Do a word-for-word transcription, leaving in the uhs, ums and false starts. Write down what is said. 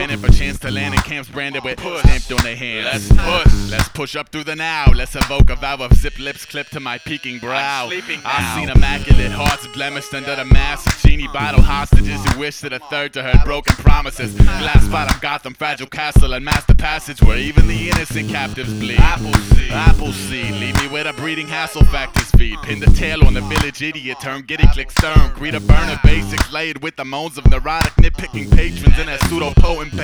And if a chance to land in camps branded with push stamped on their hands. Let's push, let's push up through the now. Let's evoke a vow of zip lips clipped to my peaking brow. I've seen immaculate hearts blemished under the mask of genie bottle hostages who wish that a third to her broken promises. Glass bottom Gotham, fragile castle, and master passage where even the innocent captives bleed. Apple seed, apple seed, leave me with a breeding hassle factors feed. Pin the tail on the village idiot turn, giddy click stern. Greet a burner basics laid with the moans of neurotic nitpicking patrons and that pseudo potent